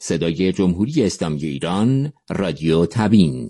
صدای جمهوری اسلامی ایران، رادیو تبین.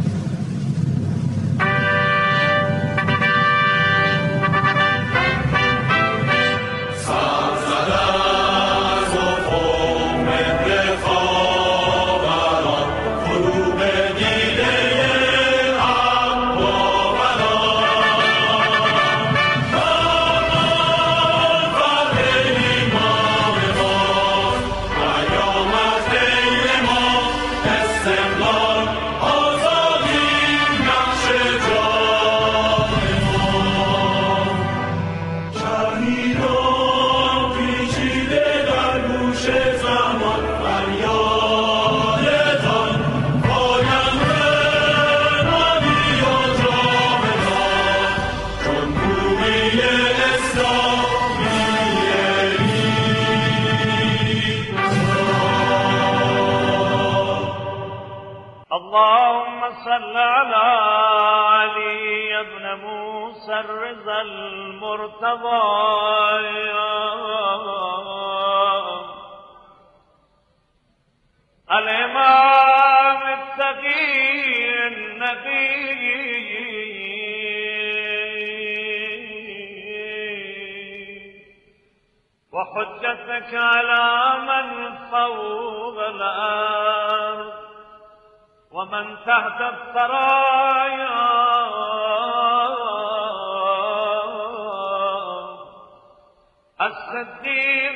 اللهم صل على علي بن موسى الرضا المرتضى الإمام التقي النبي وحجتك على من فوق الأرض ومن تحت الثرايا الصديق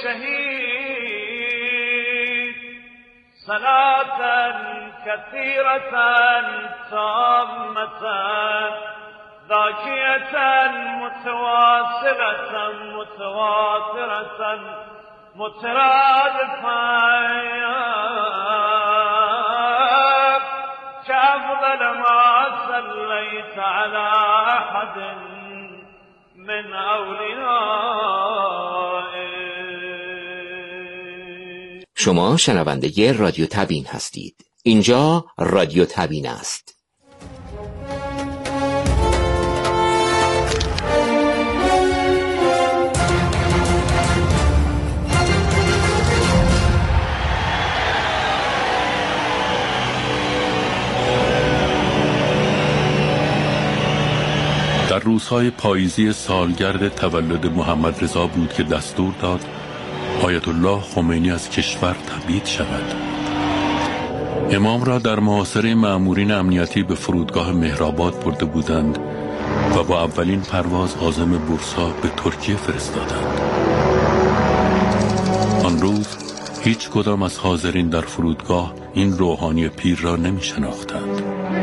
الشهيد صلاة كثيرة تامة ذاكية متواصلة متواترة مترادفة كأفضل ما صليت على أحد من أوليائك. شما شنونده رادیو تبین هستید. اینجا رادیو تبین است. در روزهای پاییزی سالگرد تولد محمد رضا بود که دستور داد آیت الله خمینی از کشور تبعید شود. امام را در محاصره مأمورین امنیتی به فرودگاه مهرآباد برده بودند و با اولین پرواز عازم بورسا به ترکیه فرستادند. آن روز هیچ کدام از حاضرین در فرودگاه این روحانی پیر را نمی شناختند.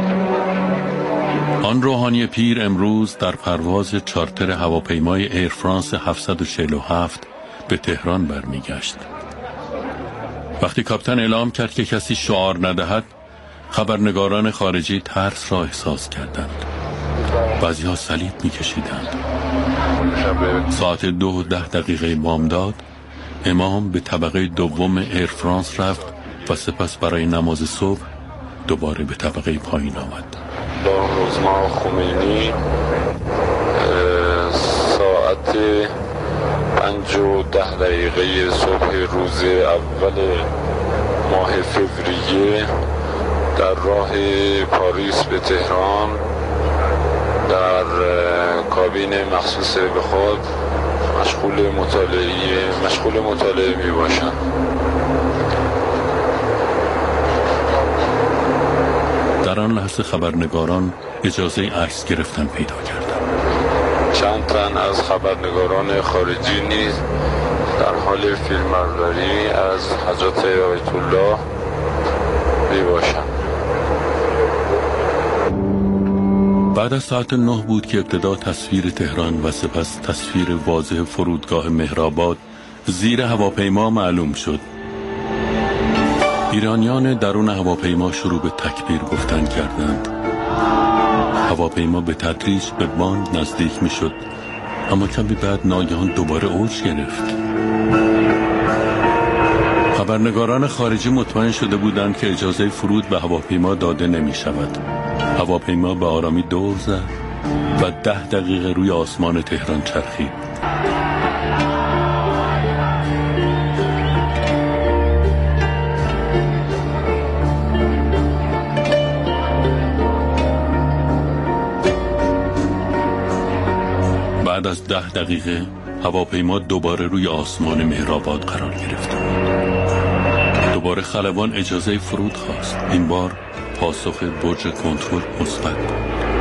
آن روحانی پیر امروز در پرواز چارتر هواپیمای ایر فرانس 747 به تهران برمیگشت. وقتی کاپیتان اعلام کرد که کسی شعار ندهد، خبرنگاران خارجی ترس را احساس کردند. بعضی‌ها صلیب می‌کشیدند. ساعت 2:10 بامداد امام به طبقه دوم ایر فرانس رفت و سپس برای نماز صبح دوباره به طبقه پایین آمد. روزما خمینی ساعت 5:10 صبح روز اول ماه فوریه در راه پاریس به تهران در کابین مخصوص به خود مشغول مطالعه می باشند. در آن لحظه خبرنگاران اجازه عکس گرفتن پیدا کردند. چند تن از خبرنگاران خارجی نیز در حال فیلمبرداری از حضرت آیت الله می باشند. بعد از ساعت 9 بود که ابتدا تصویر تهران و سپس تصویر واضح فرودگاه مهرآباد زیر هواپیما معلوم شد. ایرانیان درون هواپیما شروع به تکبیر گفتن کردند. هواپیما به تدریج به باند نزدیک می شد، اما کمی بعد ناگهان دوباره اوج گرفت. خبرنگاران خارجی مطمئن شده بودند که اجازه فرود به هواپیما داده نمی شود. هواپیما به آرامی دور زد و 10 دقیقه روی آسمان تهران چرخید. بعد از 10 دقیقه هواپیما دوباره روی آسمان مهرآباد قرار گرفته بود. دوباره خلبان اجازه فرود خواست. این بار پاسخ برج کنترل مثبت بود.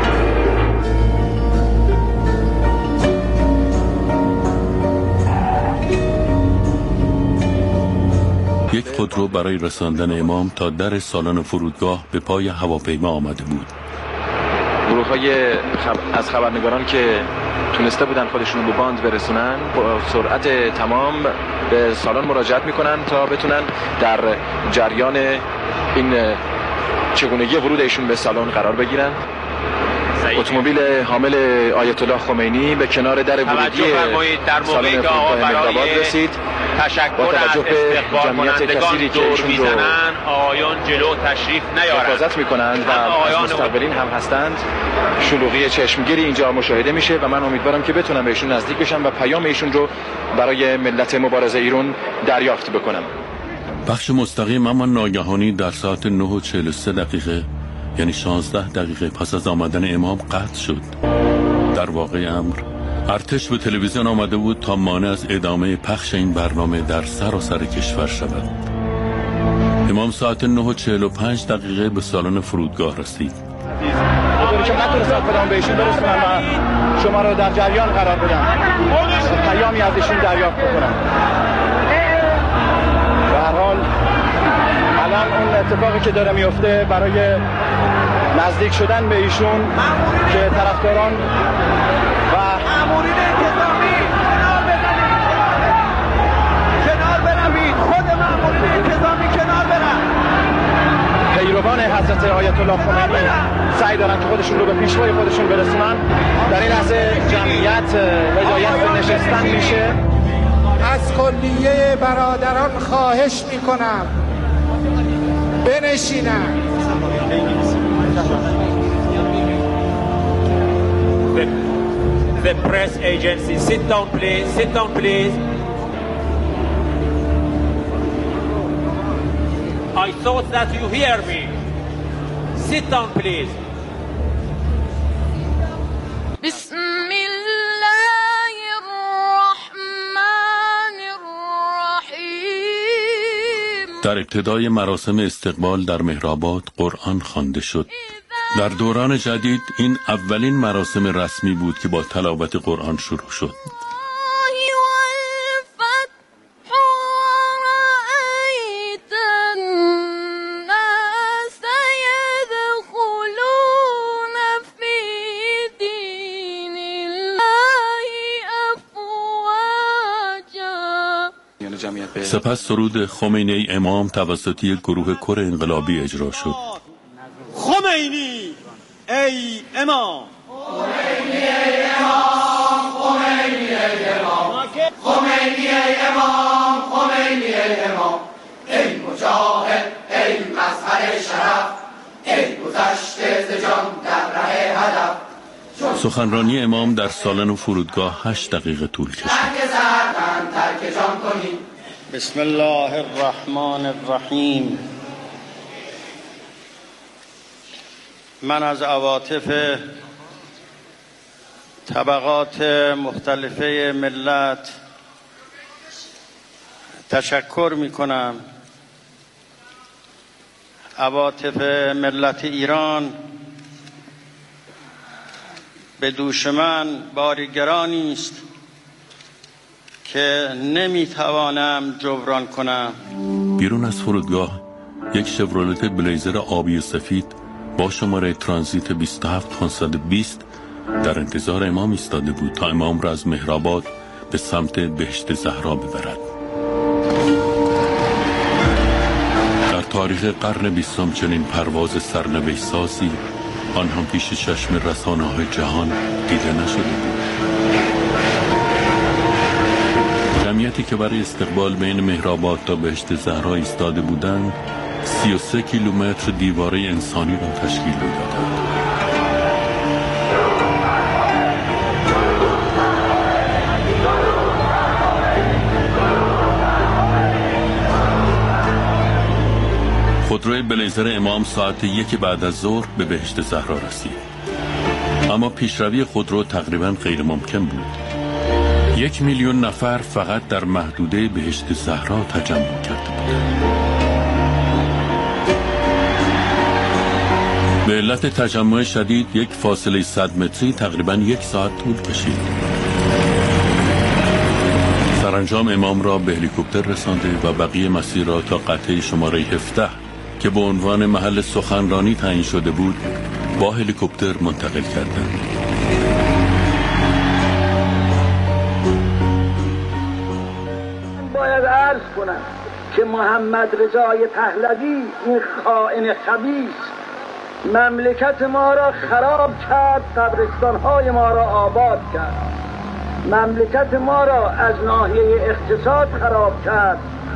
یک خودرو برای رساندن امام تا در سالن فرودگاه به پای هواپیما آمده بود. گروه‌های از خبرنگاران که تونسته بودن خودشون به باند برسونن با سرعت تمام به سالن مراجعت میکنن تا بتونن در جریان این چگونگی ورود ایشون به سالن قرار بگیرن. اتومبیل حامل آیت الله خمینی به کنار در ورودی سالن فرودگاه مهرآباد رسید. تشکر از استقبال کنندگان دور میزنن، آقایان جلو تشریف نیارند، حفاظت میکنند و از مستقبلین هم هستند. شلوغی چشمگیری اینجا مشاهده میشه و من امیدوارم که بتونم بهشون نزدیک بشم و پیام ایشون رو برای ملت مبارزه ایران دریافت بکنم. بخش مستقیم اما ناگهانی در ساعت 9:43 یعنی 16 دقیقه پس از آمدن امام قطع شد. در واقع امر ارتش به تلویزیون آمده بود تا مانع از ادامه پخش این برنامه در سراسر کشور شود. امام ساعت 9:45 به سالن فرودگاه رسید. اونطوری که نتونستم خودم بهشون برسونم و شما رو در جریان قرار بدم، پیامی از ایشون دریافت بکنم. به هر حال الان اون اتفاقی که داره میفته برای نزدیک شدن به ایشون که طرفداران و مامورین انتظامی کنار برن، خود مامورین انتظامی کنار برن، پیروان حضرت آیت الله خمینی سعی دارن که خودشون رو به پیشوای خودشون برسونن. در این لحظه جمعیت هدایت به نشستن میشه. از کلیه برادران خواهش میکنم بنشینن. The press agency, sit down please, sit down please. I thought that you hear me. Sit down please. در ابتدای مراسم استقبال در مهرآباد قرآن خوانده شد. در دوران جدید این اولین مراسم رسمی بود که با تلاوت قرآن شروع شد. سپس سرود خمینی امام توسط یک گروه کور انقلابی اجرا شد. خمینی ای امام، خمینی ای امام، خمینی ای امام، خمینی ای امام، خمینی ای امام، ای مجاهد، ای مظهر شرف، ای گذشته ز جان در ره هدف. سخنرانی امام در سالن فرودگاه 8 دقیقه طول کشید. ترک جان کنیم. بسم الله الرحمن الرحیم. من از عواطف طبقات مختلفه ملت تشکر می کنم. عواطف ملت ایران به دوش من باری گرانی است که نمیتوانم جبران کنم. بیرون از فرودگاه یک شورولت بلیزر آبی و سفید با شماره ترانزیت 27520 در انتظار امام ایستاده بود تا امام را از مهرآباد به سمت بهشت زهرا ببرد. در تاریخ قرن 20 چنین پرواز سرنوشت سازی آن هم پیش چشم رسانه‌های جهان دیده نشده بود. جمعیتی که برای استقبال بین مهرآباد تا بهشت زهرا ایستاده بودند 33 کیلومتر دیواره انسانی را تشکیل می‌دادند. خودروی بلیزر امام ساعت 1 بعد از ظهر به بهشت زهرا رسید. اما پیشروی خودرو تقریباً غیر ممکن بود. 1,000,000 نفر فقط در محدوده بهشت زهرا تجمع کرده بودند. به علت تجمع شدید یک فاصله 100 متری تقریباً 1 ساعت طول کشید. سرانجام امام را به هلیکوپتر رسانده و بقیه مسیر را تا قطعه شماره 17 که به عنوان محل سخنرانی تعیین شده بود با هلیکوپتر منتقل کردند. باید عرض کنم که محمد رضای پهلوی این خائن خبیث مملکت ما را خراب کرد، قبرستان‌های ما را آباد کرد، مملکت ما را از ناحیه اقتصاد خراب کرد.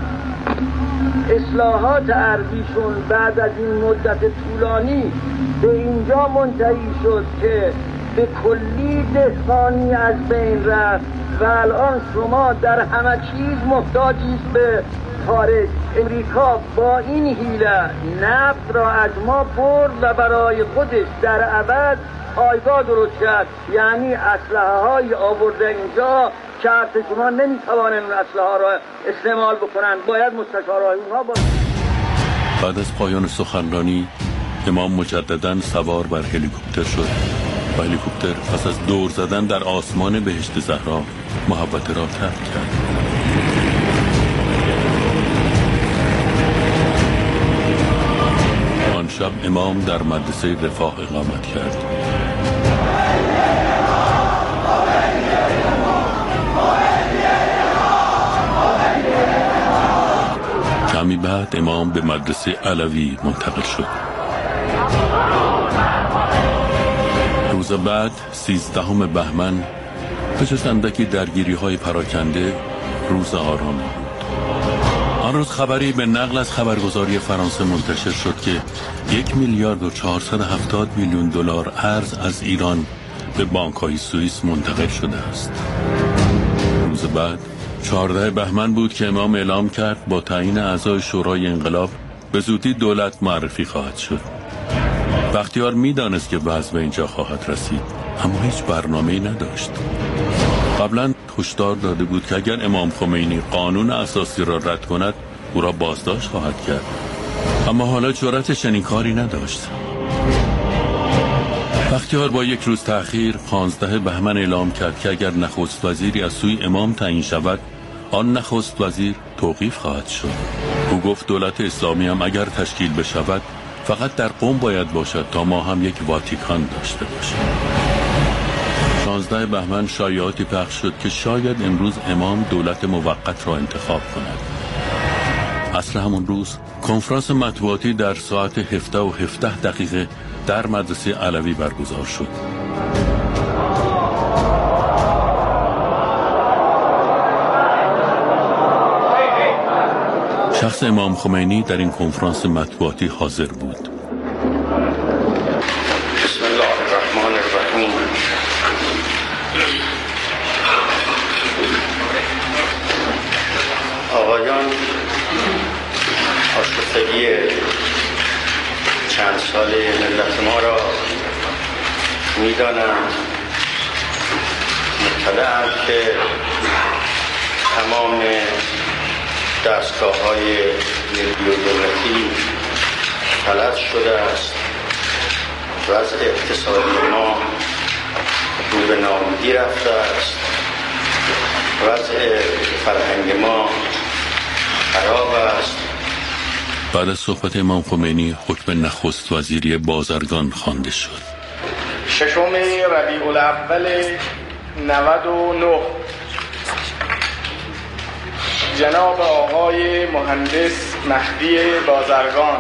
اصلاحات ارضیشون بعد از این مدت طولانی به اینجا منتهی شد که به کلی دهقانی از بین رفت و الان شما در همه چیز محتاجید به خارج. امریکا با این حیله نفت را از ما برد و برای خودش در ابد پایگاه درست کرد، یعنی اسلحه های آورده اینجا که ارتشمان نمیتوانند اون اسلحه ها را استعمال بکنند، باید مستشارهای اونها باشند. بعد از پایان سخنرانی امام مجدداً سوار بر هلیکوپتر شد و هلیکوپتر پس از دور زدن در آسمان بهشت زهرا محوطه را ترک کرد. آن شب امام در مدرسه رفاه اقامت کرد. کمی بعد امام به مدرسه علوی منتقل شد. روز بعد 13 بهمن به جز اندکی درگیری‌های پراکنده روز آرامی بود. آن روز خبری به نقل از خبرگزاری فرانسه منتشر شد که 1,470,000,000 دلار ارز از ایران به بانک‌های سوئیس منتقل شده است. روز بعد 14 بهمن بود که امام اعلام کرد با تعیین اعضای شورای انقلاب به زودی دولت معرفی خواهد شد. بختیار می‌دانست که وضع به اینجا خواهد رسید، اما هیچ برنامه‌ای نداشت. قبلا هشدار داده بود که اگر امام خمینی قانون اساسی را رد کند او را بازداشت خواهد کرد، اما حالا جرأت چنین کاری نداشت. بختیار با 1 روز تأخیر 15 بهمن اعلام کرد که اگر نخست وزیری از سوی امام تعیین شود آن نخست وزیر توقیف خواهد شد. او گفت دولت اسلامی هم اگر تشکیل بشود فقط در قم باید باشد تا ما هم یک واتیکان داشته باشیم. 16 بهمن شایعاتی پخش شد که شاید امروز امام دولت موقت را انتخاب کند. عصر همون روز کنفرانس مطبوعاتی در ساعت 17:17 در مدرسه علوی برگزار شد. شخص امام خمینی در این کنفرانس مطبوعاتی حاضر بود. بسم الله الرحمن الرحیم. آقایان، آشفتگی چند سال ملت ما را می‌دانند، مطلع‌اند که تمام دستگاه‌های ملی و دولتی فلج شده است. وضع اقتصادی ما رو به نابودی رفته است. وضع فرهنگ ما خراب است. بعد از صحبت امام خمینی حکم نخست وزیری بازرگان خوانده شد. 6 ربیع الاول 99 جناب آقای مهندس مهدی بازرگان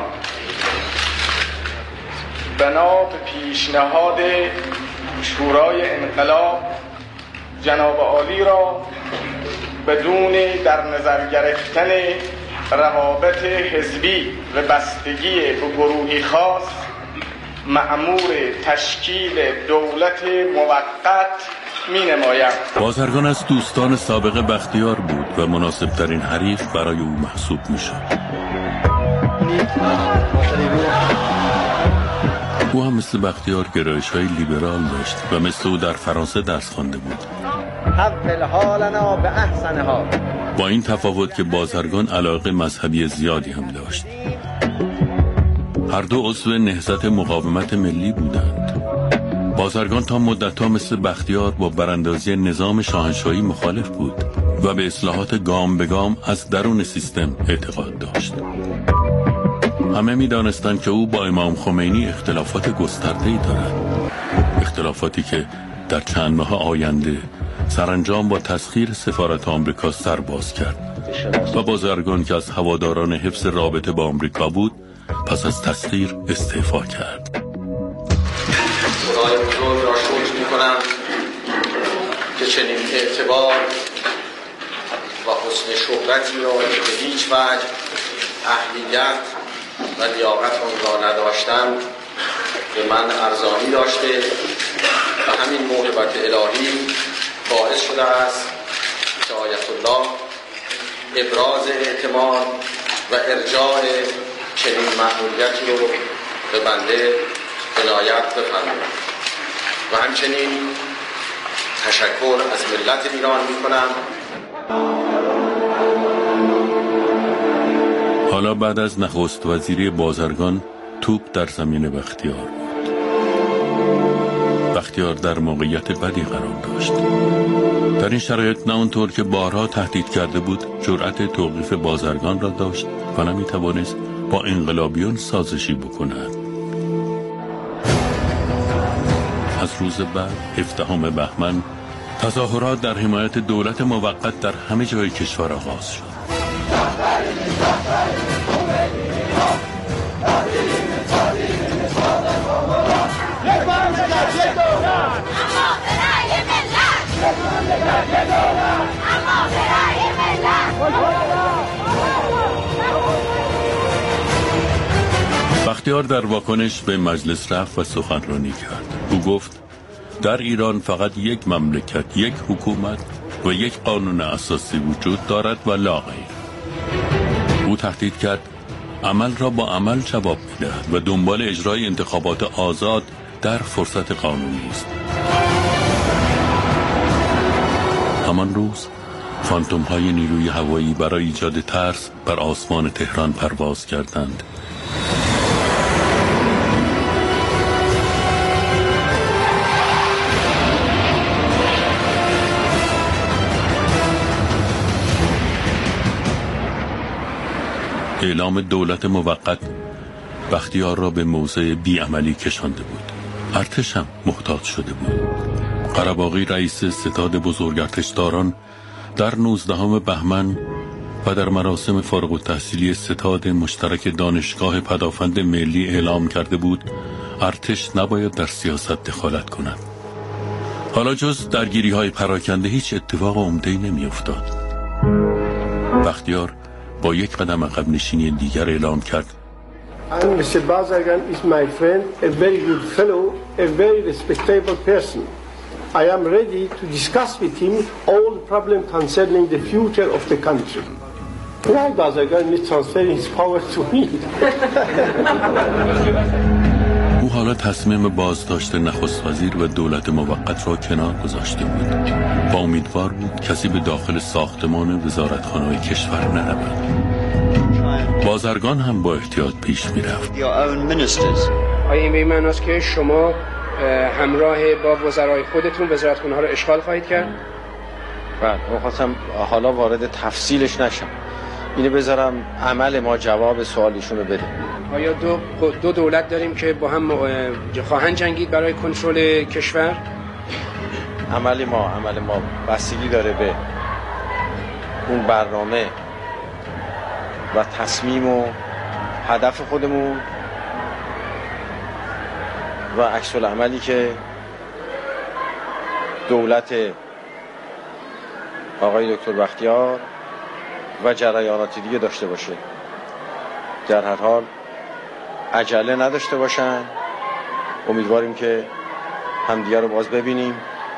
بنا به پیشنهاد شورای انقلاب جناب عالی را بدون در نظر گرفتن روابط حزبی و بستگی به گروهی خاص مأمور تشکیل دولت موقت می نمایم. بازرگان از دوستان سابق بختیار بود و مناسب ترین حریف برای او محسوب می شد. او هم مثل بختیار گرایش های لیبرال داشت و مثل او در فرانسه درس خوانده بود. حول حالنا به احسن حال. با این تفاوت که بازرگان علاقه مذهبی زیادی هم داشت. هر دو عضو نهضت مقاومت ملی بودند. بازرگان تا مدت‌ها مثل بختیار با براندازی نظام شاهنشاهی مخالف بود و به اصلاحات گام به گام از درون سیستم اعتقاد داشت. همه می‌دانستند که او با امام خمینی اختلافات گسترده‌ای دارد. اختلافاتی که در چند ماه آینده سرانجام با تسخیر سفارت آمریکا سر باز کرد و بازرگان که از هواداران حفظ رابطه با آمریکا بود پس از تسخیر استعفا کرد. خدای بزرگ را شکر می‌کنم که چنین اعتبار و حسن شهرتی را که به هیچ وجه اهلیت و لیاقت آن را نداشتم به من ارزانی داشته و همین موهبت الهی باعث شده است که آیت الله ابراز اعتماد و ارجاع چنین مأموریتی رو به بنده عنایت بفرماید و همچنین تشکر از ملت ایران می‌کنم. حالا بعد از نخست وزیری بازرگان توپ در زمین بختیار بود. بختیار در موقعیت بدی قرار داشت. در این شرایط نه اونطور که بارها تهدید کرده بود جرأت توقیف بازرگان را داشت و نمی‌توانست با انقلابیون سازشی بکند. از روز بعد 17 بهمن تظاهرات در حمایت دولت موقت در همه جای کشور آغاز شد. بختیار در واکنش به مجلس رفت و سخنرانی کرد. او گفت در ایران فقط یک مملکت، یک حکومت و یک قانون اساسی وجود دارد و لا غیر. او تهدید کرد عمل را با عمل جواب می‌دهد و دنبال اجرای انتخابات آزاد در فرصت قانونی است. همان روز فانتوم‌های نیروی هوایی برای ایجاد ترس بر آسمان تهران پرواز کردند. اعلام دولت موقت بختیار را به موضع بیعملی کشانده بود. ارتش هم محتاط شده بود. قره‌باقی رئیس ستاد بزرگ ارتشداران در 19 بهمن و در مراسم فارغ التحصیلی ستاد مشترک دانشگاه پدافند ملی اعلام کرده بود ارتش نباید در سیاست دخالت کند. حالا جز درگیری‌های پراکنده هیچ اتفاق عمده‌ای نمی‌افتاد. بختیار با یک قدم عقب نشینی دیگر اعلام کرد And Mr. Bazargan is my friend, a very good fellow, a very respectable person. I am ready to discuss with him all the problems concerning the future of the country. Why Bazargan is transferring his power to me? او حالا تصمیم بازداشت نخست وزیر و دولت موقت را کنار گذاشته بود و امیدوار بود کسی به داخل ساختمان وزارتخانه‌های کشور نرود. بازرگان هم با احتیاط پیش می‌رفت. آیا این به این معناست که شما همراه با وزرای خودتون وزارتخانه‌ها رو اشغال خواهید کرد؟ بله، خواستم حالا وارد تفصیلش نشم. اینو بذارم عمل ما جواب سوالیشون رو بده. آیا دو دولت داریم که با هم خواهند جنگید برای کنترل کشور؟ عمل ما بستگی داره به اون برنامه و تصمیم و هدف خودمون و عکس العملی که دولت آقای دکتر بختیار و جریانات دیگه داشته باشه. در هر حال عجله نداشته باشن. امیدواریم که همدیگه رو باز ببینیم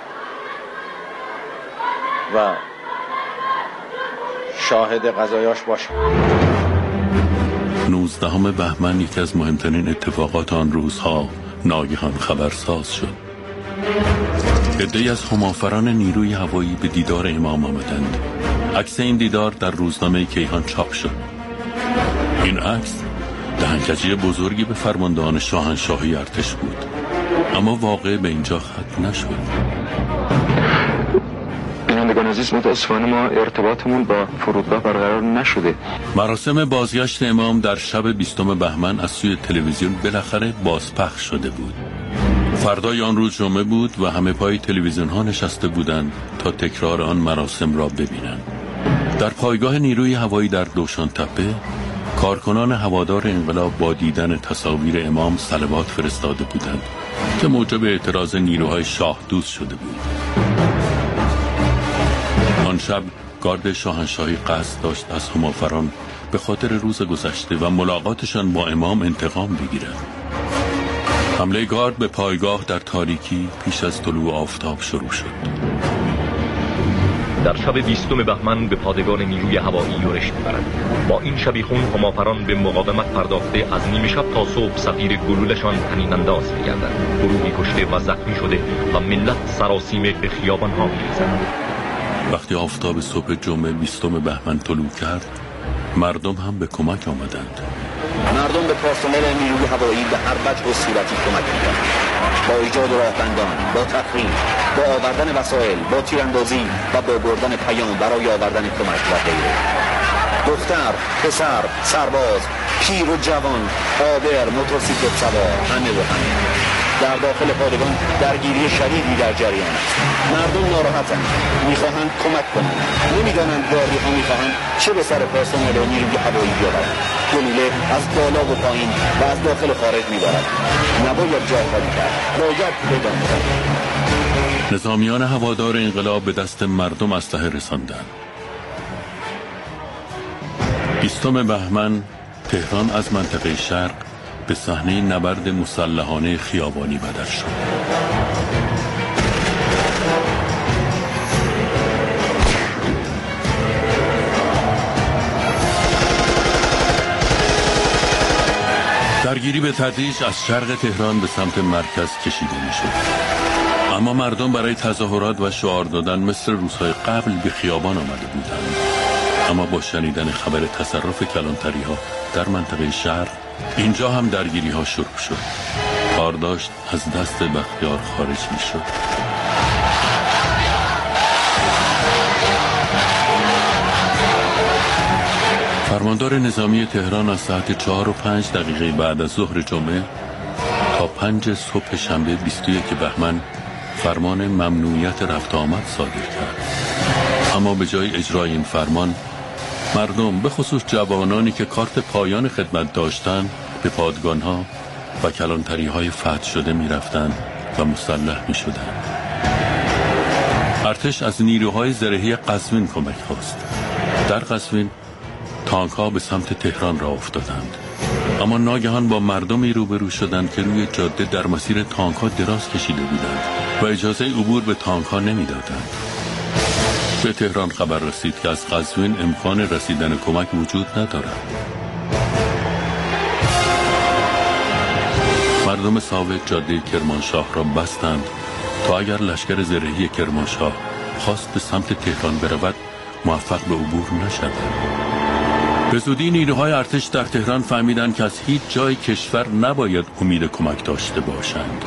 و شاهد قضایاش باشیم. 19 بهمن یکی از مهمترین اتفاقات آن روزها ناگهان خبرساز شد. عده‌ای از همافران نیروی هوایی به دیدار امام آمدند. عکس این دیدار در روزنامه کیهان چاپ شد. این عکس دهنکجی بزرگی به فرماندهان شاهنشاهی ارتش بود، اما واقع به اینجا ختم نشد. بینندگان عزیز، متاسفانه ما ارتباطمون با فرودگاه برقرار نشده. مراسم بازگشت امام در شب 20 بهمن از سوی تلویزیون بالاخره بازپخش شده بود. فردای آن روز جمعه بود و همه پای تلویزیون ها نشسته بودند تا تکرار آن مراسم را ببینند. در پایگاه نیروی هوایی در دوشان تپه کارکنان هوادار انقلاب با دیدن تصاویر امام صلوات فرستاده بودند که موجب اعتراض نیروهای شاه دوست شده بود. آن شب گارد شاهنشاهی قصد داشت از همافران به خاطر روز گذشته و ملاقاتشان با امام انتقام بگیرد. حمله گارد به پایگاه در تاریکی پیش از طلوع آفتاب شروع شد. در شب 20 بهمن به پادگان نیروی هوایی یورش می‌برند. با این شبیخون همافران به مقاومت پرداخته از نیمه شب تا صبح صفیر گلولشان طنین انداز می‌گردند. گروهی کشته و زخمی شده و ملت سراسیمه به خیابان‌ها می‌ریزند. وقتی آفتاب صبح جمعه 20 بهمن طلوع کرد، مردم هم به کمک آمدند. مردم به پرسنل نیروی هوایی به هر وجه و صورتی کمک می‌کردند. با ایجاد راهبندان، با تخریب، با آوردن وسایل، با تیراندازی و با بردن پیام برای آوردن کمک و غیره. دختر، پسر، سرباز، پیر و جوان، آبر، موتورسیکلت سوار، همه و همه. در داخل پادگان درگیری شدیدی در جریان است. مردم ناراحتند، میخواهند کمک کنند، نمیدانند گاردی ها میخواهند چه به سر پرسنل نیروی هوایی بیاورند. گلوله از بالا و پایین و از داخل خارج میبارد. نباید جاهایی کرد، باید بدانند. نظامیان هوادار انقلاب به دست مردم اسلحه رساندند. 20 بهمن تهران از منطقه شرق به صحنه نبرد مسلحانه خیابانی بدل شد. درگیری به تدریج از شرق تهران به سمت مرکز کشیده می شد. اما مردم برای تظاهرات و شعار دادن مثل روزهای قبل به خیابان آمده بودند. اما با شنیدن خبر تصرف کلانتری ها در منطقه شرق، اینجا هم درگیری ها شروع شد. کار داشت از دست بختیار خارج می شد. فرماندار نظامی تهران از ساعت 4:05 بعد از ظهر جمعه تا 5 صبح شنبه 21 بهمن فرمان ممنوعیت رفت آمد صادر کرد. اما به جای اجرای این فرمان، مردم به خصوص جوانانی که کارت پایان خدمت داشتند به پادگان‌ها و کلانتری‌های فتح شده می‌رفتند و مسلح می‌شدند. ارتش از نیروهای زرهی قزوین کمک خواست. در قزوین تانک‌ها به سمت تهران راه افتادند، اما ناگهان با مردمی روبرو شدند که روی جاده در مسیر تانک‌ها دراز کشیده بودند و اجازه عبور به تانک‌ها نمی‌دادند. به تهران خبر رسید که از قزوین امکان رسیدن کمک وجود ندارد. مردم ثابت جاده کرمانشاه را بستند تا اگر لشکر زرهی کرمانشاه خواست به سمت تهران برود موفق به عبور نشود. به زودی نیروهای ارتش در تهران فهمیدند که از هیچ جای کشور نباید امید کمک داشته باشند.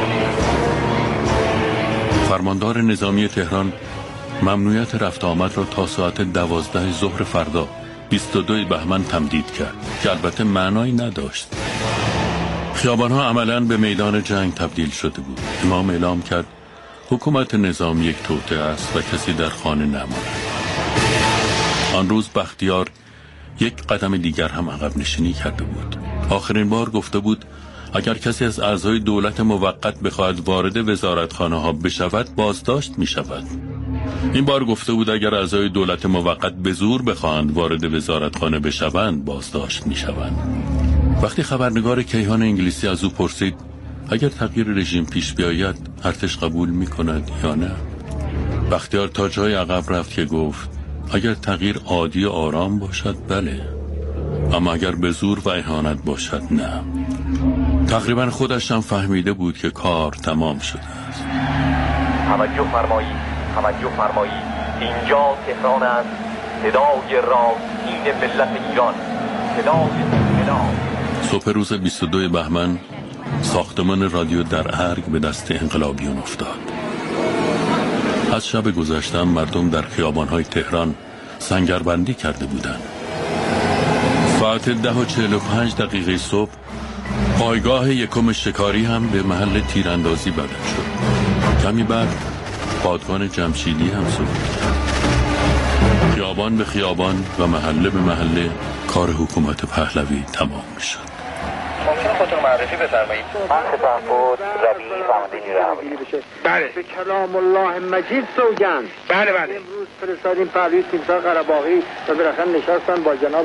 فرماندار نظامی تهران ممنوعیت رفت آمد را تا ساعت 12 ظهر فردا 22 بهمن تمدید کرد که البته معنایی نداشت. خیابان‌ها عملاً به میدان جنگ تبدیل شده بود. امام اعلام کرد حکومت نظامی یک توطئه است و کسی در خانه نماند. آن روز بختیار یک قدم دیگر هم عقب نشینی کرده بود. آخرین بار گفته بود اگر کسی از اعضای دولت موقت بخواهد وارد وزارتخانه ها بشود بازداشت می شود. این بار گفته بود اگر اعضای دولت موقت به زور بخواهند وارد وزارتخانه بشوند بازداشت می شوند. وقتی خبرنگار کیهان انگلیسی از او پرسید اگر تغییر رژیم پیش بیاید ارتش قبول می کند یا نه، بختیار تا جای عقب رفت که گفت اگر تغییر عادی و آرام باشد بله، اما اگر به زور و اهانت باشد نه. تقریبا خودش هم فهمیده بود که کار تمام شده است. توجه فرمایید اینجا تهران است، صدای راستین ملت ایران، صدای صبح روز 22 بهمن ساختمان رادیو در ارگ به دست انقلابیون افتاد. از شب گذشته مردم در خیابان‌های تهران سنگربندی کرده بودند. ساعت 10:45 صبح پایگاه یکم شکاری هم به محل تیراندازی بدل شد. کمی بعد پادگان جمشیدی هم سقوط کرد. خیابان به خیابان و محله به محله کار حکومت پهلوی تمام میشد. ممکنه خودتون معرفی بفرمایید؟ من سپهبد ربیعی فرمانده نیروی هوایی. بله. به کلام الله مجید سوگند. بله. امروز فرستادیم پهلوی تیمسار قره‌باغی و بالاخره نشستن با جناب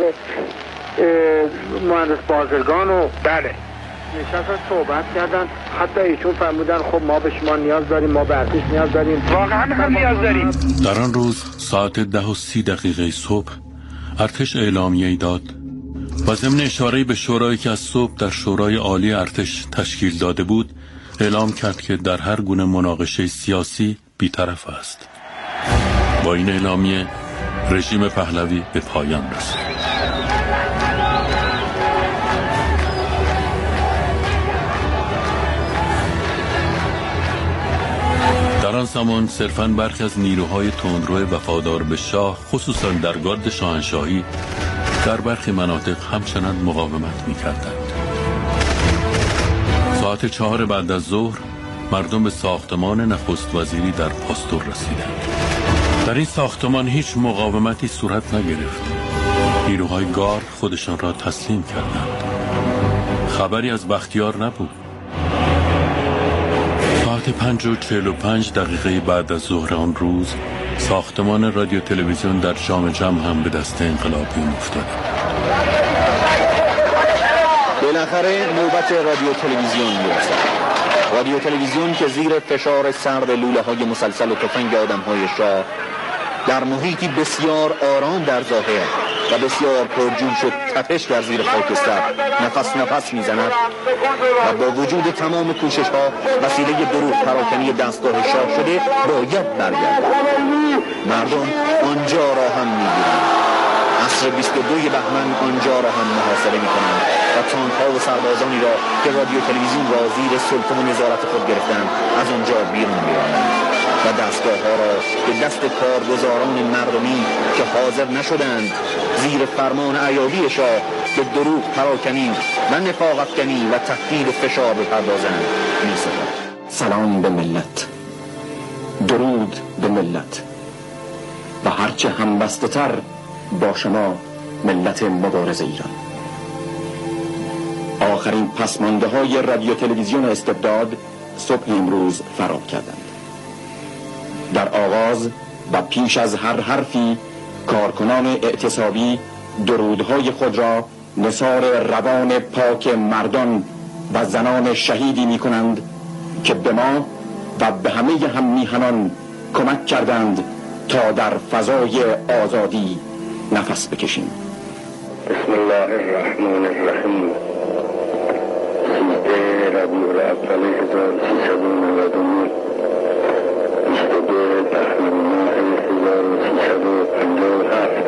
مهندس بازرگان و بله نشستن صحبت کردن. حتی ایشون فرمودن خب ما به شما نیاز داریم، ما به ارتش نیاز داریم. واقعا هم نیاز داریم. در آن روز ساعت 10:30 صبح ارتش اعلامیه‌ای داد و ضمن اشاره به شورایی که از صبح در شورای عالی ارتش تشکیل داده بود اعلام کرد که در هر گونه مناقشه سیاسی بی‌طرف است. با این اعلامیه رژیم پهلوی به پایان رسید. در آن زمان صرفاً برخی از نیروهای تندرو وفادار به شاه، خصوصاً در گارد شاهنشاهی، در برخی مناطق همچنان مقاومت می‌کردند. ساعت 4 بعد از ظهر مردم به ساختمان نخست وزیری در پاستور رسیدند. در این ساختمان هیچ مقاومتی صورت نگرفت. نیروهای گارد خودشان را تسلیم کردند. خبری از بختیار نبود. ساعت 5:45 بعد از ظهر آن روز ساختمان رادیو تلویزیون در جام جم هم به دست انقلابیون افتاد. بالاخره نوبت رادیو تلویزیون می‌رسد. رادیو تلویزیون که زیر فشار سرد لوله‌های مسلسل و تفنگ آدم‌های شاه در محیطی بسیار آرام در ظاهر و بسیار پرجوش و تپش در زیر خاکستر نفس میزند و با وجود تمام کوشش‌ها وسیله دروغ پراکنی دستگاه شاه شده باید برگردد. مردم آنجا را هم می‌گیرند. عصر 22 بهمن آنجا را هم محاصره می‌کنند و تانک‌ها و سربازانی را که رادیو تلویزیون را زیر سلطه و نظارت خود گرفتند از آنجا بیرون می‌رانند و دستگاه‌ها را به دست کارگزاران مردمی که حاضر نشدند زیر فرمان ایابی شاه به دروغ پراکنی و نفاق افکنی و تهدید و فشار بپردازند می‌سپارد. سلام به ملت، درود به ملت و هرچه همبسته‌تر با شما ملت مبارز ایران. آخرین پسمانده‌های رادیو تلویزیون استبداد صبح امروز فرا کردند. در آغاز و پیش از هر حرفی کارکنان اعتصابی درودهای خود را نثار روان پاک مردان و زنان شهیدی می کنند که به ما و به همه هم میهنان کمک کردند تا در فضای آزادی نفس بکشیم. بسم الله الرحمن الرحیم. 13 ربیع الاول 1399 22 بهمن ماه 1357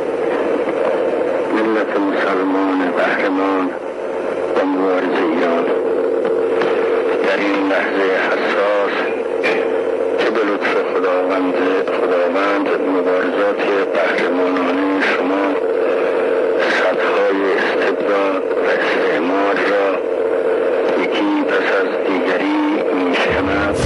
ملت مسلمان قهرمان و مبارز ایران در این لحظه حساس که به لطف خداوند مبارزات قهرمانانه شما سدهای استبداد و استعمار را یکی پس از دیگری میشکند.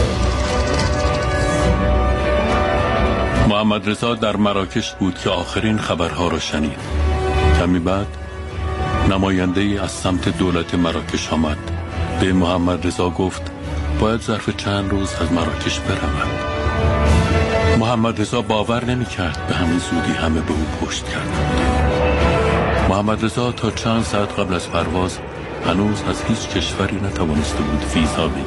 محمد رضا در مراکش بود که آخرین خبرها را شنید. کمی بعد نماینده‌ای از سمت دولت مراکش آمد. به محمد رضا گفت باید ظرف چند روز از مراکش برود. محمد رضا باور نمی کرد به همین زودی همه به او پشت کردند. محمد رضا تا چند ساعت قبل از پرواز هنوز از هیچ کشوری نتوانسته بود ویزا بگیرد.